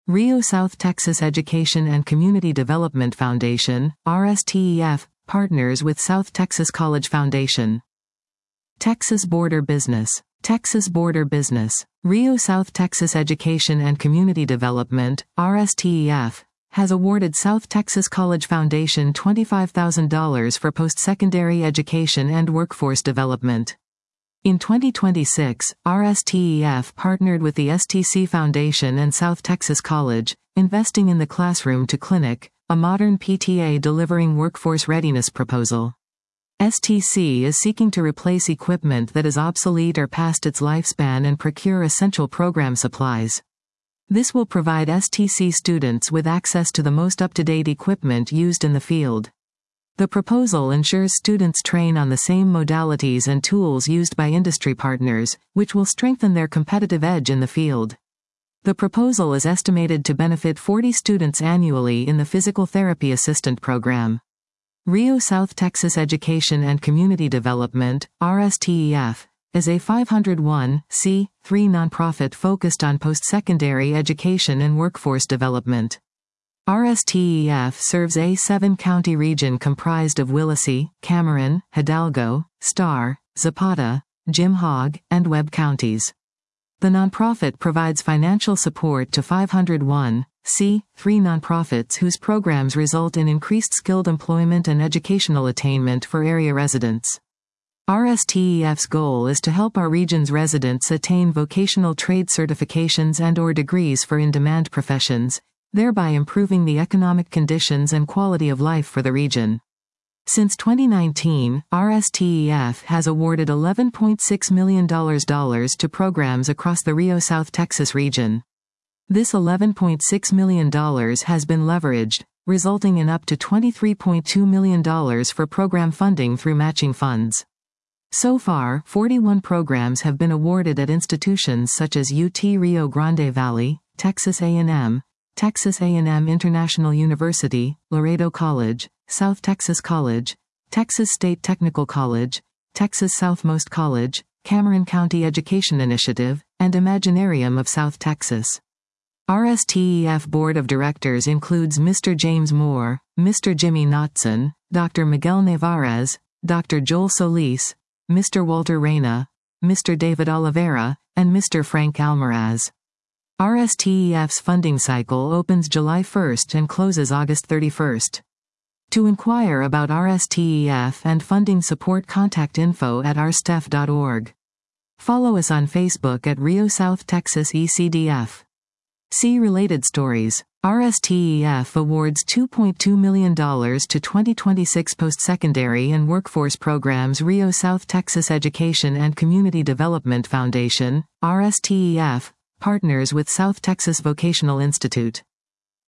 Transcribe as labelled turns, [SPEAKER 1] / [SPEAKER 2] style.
[SPEAKER 1] Rio South Texas Education and Community Development Foundation, RSTEF, partners with South Texas College Foundation. Texas Border Business. Texas Border Business. Rio South Texas Education and Community Development, RSTEF, has awarded South Texas College Foundation $25,000 for post-secondary education and workforce development. In 2026, RSTEF partnered with the STC Foundation and South Texas College, investing in the Classroom to Clinic, a modern PTA delivering workforce readiness proposal. STC is seeking to replace equipment that is obsolete or past its lifespan and procure essential program supplies. This will provide STC students with access to the most up-to-date equipment used in the field. The proposal ensures students train on the same modalities and tools used by industry partners, which will strengthen their competitive edge in the field. The proposal is estimated to benefit 40 students annually in the Physical Therapy Assistant Program. Rio South Texas Education and Community Development, RSTEF, is a 501(c)(3) nonprofit focused on post-secondary education and workforce development. RSTEF serves a 7-county region comprised of Willacy, Cameron, Hidalgo, Starr, Zapata, Jim Hogg, and Webb counties. The nonprofit provides financial support to 501(c)(3) nonprofits whose programs result in increased skilled employment and educational attainment for area residents. RSTEF's goal is to help our region's residents attain vocational trade certifications and/or degrees for in-demand professions, thereby improving the economic conditions and quality of life for the region. Since 2019, RSTEF has awarded $11.6 million to programs across the Rio South Texas region. This $11.6 million has been leveraged, resulting in up to $23.2 million for program funding through matching funds. So far, 41 programs have been awarded at institutions such as UT Rio Grande Valley, Texas A&M, Texas A&M International University, Laredo College, South Texas College, Texas State Technical College, Texas Southmost College, Cameron County Education Initiative, and Imaginarium of South Texas. RSTEF Board of Directors includes Mr. James Moore, Mr. Jimmy Knotson, Dr. Miguel Nevarez, Dr. Joel Solis, Mr. Walter Reyna, Mr. David Oliveira, and Mr. Frank Almaraz. RSTEF's funding cycle opens July 1st and closes August 31st. To inquire about RSTEF and funding support, contact info@rstef.org. Follow us on Facebook at Rio South Texas ECDF. See related stories. RSTEF awards $2.2 million to 2026 post-secondary and workforce programs. Rio South Texas Education and Community Development Foundation, RSTEF, partners with South Texas Vocational Institute.